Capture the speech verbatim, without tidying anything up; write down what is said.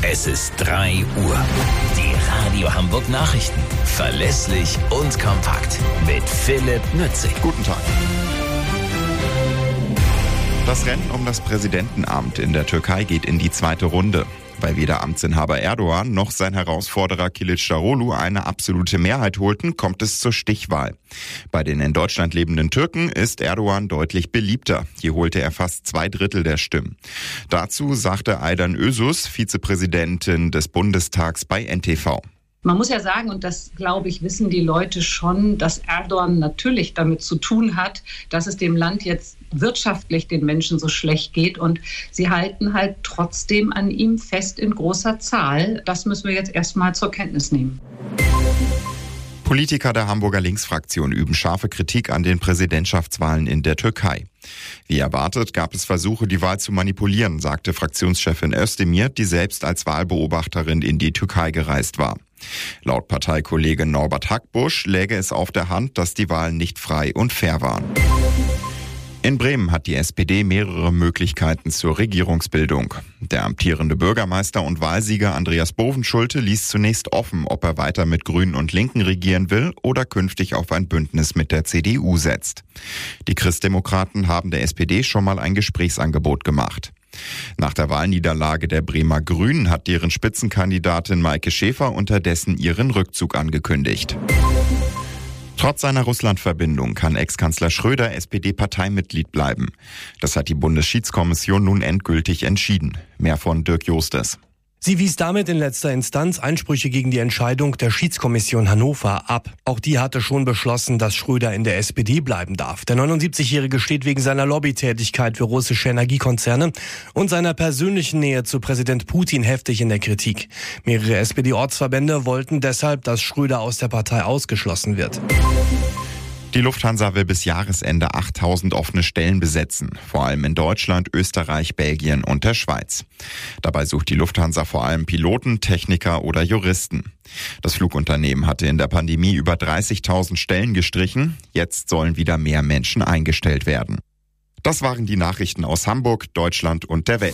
Es ist drei Uhr. Die Radio Hamburg Nachrichten. Verlässlich und kompakt. Mit Philipp Nützig. Guten Tag. Das Rennen um das Präsidentenamt in der Türkei geht in die zweite Runde. Weil weder Amtsinhaber Erdogan noch sein Herausforderer Kılıçdaroğlu eine absolute Mehrheit holten, kommt es zur Stichwahl. Bei den in Deutschland lebenden Türken ist Erdogan deutlich beliebter. Hier holte er fast zwei Drittel der Stimmen. Dazu sagte Aydan Özus, Vizepräsidentin des Bundestags bei N T V. Man muss ja sagen, und das, glaube ich, wissen die Leute schon, dass Erdogan natürlich damit zu tun hat, dass es dem Land jetzt wirtschaftlich den Menschen so schlecht geht. Und sie halten halt trotzdem an ihm fest in großer Zahl. Das müssen wir jetzt erstmal zur Kenntnis nehmen. Politiker der Hamburger Linksfraktion üben scharfe Kritik an den Präsidentschaftswahlen in der Türkei. Wie erwartet gab es Versuche, die Wahl zu manipulieren, sagte Fraktionschefin Özdemir, die selbst als Wahlbeobachterin in die Türkei gereist war. Laut Parteikollege Norbert Hackbusch läge es auf der Hand, dass die Wahlen nicht frei und fair waren. In Bremen hat die S P D mehrere Möglichkeiten zur Regierungsbildung. Der amtierende Bürgermeister und Wahlsieger Andreas Bovenschulte ließ zunächst offen, ob er weiter mit Grünen und Linken regieren will oder künftig auf ein Bündnis mit der C D U setzt. Die Christdemokraten haben der S P D schon mal ein Gesprächsangebot gemacht. Nach der Wahlniederlage der Bremer Grünen hat deren Spitzenkandidatin Maike Schäfer unterdessen ihren Rückzug angekündigt. Trotz seiner Russland-Verbindung kann Ex-Kanzler Schröder S P D-Parteimitglied bleiben. Das hat die Bundesschiedskommission nun endgültig entschieden. Mehr von Dirk Jostes. Sie wies damit in letzter Instanz Einsprüche gegen die Entscheidung der Schiedskommission Hannover ab. Auch die hatte schon beschlossen, dass Schröder in der S P D bleiben darf. Der neunundsiebzigjährige steht wegen seiner Lobbytätigkeit für russische Energiekonzerne und seiner persönlichen Nähe zu Präsident Putin heftig in der Kritik. Mehrere S P D-Ortsverbände wollten deshalb, dass Schröder aus der Partei ausgeschlossen wird. Die Lufthansa will bis Jahresende achttausend offene Stellen besetzen, vor allem in Deutschland, Österreich, Belgien und der Schweiz. Dabei sucht die Lufthansa vor allem Piloten, Techniker oder Juristen. Das Flugunternehmen hatte in der Pandemie über dreißigtausend Stellen gestrichen. Jetzt sollen wieder mehr Menschen eingestellt werden. Das waren die Nachrichten aus Hamburg, Deutschland und der Welt.